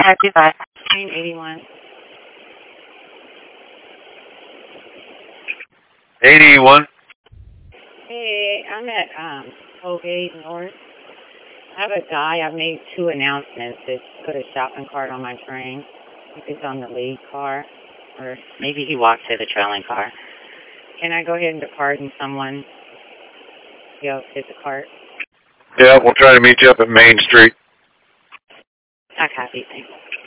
525. Train 81. 81. Hey, I'm at Colgate North. I have a guy. I've made 2 announcements that put a shopping cart on my train. I think it's on the lead car, or maybe he walked to the trailing car. Can I go ahead and depart and someone go hit the cart? Yeah, we'll try to meet you up at Main Street. I copy. Thanks.